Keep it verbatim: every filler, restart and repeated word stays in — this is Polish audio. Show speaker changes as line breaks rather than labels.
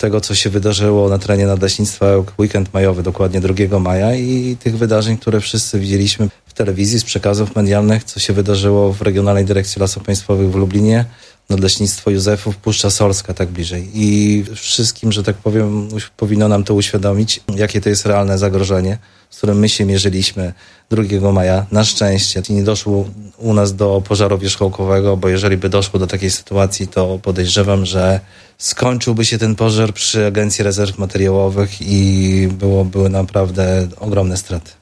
tego, co się wydarzyło na terenie Nadleśnictwa Ełk weekend majowy, dokładnie drugiego maja i tych wydarzeń, które wszyscy widzieliśmy w telewizji, z przekazów medialnych, co się wydarzyło w Regionalnej Dyrekcji Lasów Państwowych w Lublinie, Nadleśnictwo Józefów, Puszcza Solska, tak bliżej. I wszystkim, że tak powiem, powinno nam to uświadomić, jakie to jest realne zagrożenie, z którym my się mierzyliśmy drugiego maja. Na szczęście nie doszło u nas do pożaru wierzchołkowego, bo jeżeli by doszło do takiej sytuacji, to podejrzewam, że skończyłby się ten pożar przy Agencji Rezerw Materiałowych i było, były naprawdę ogromne straty.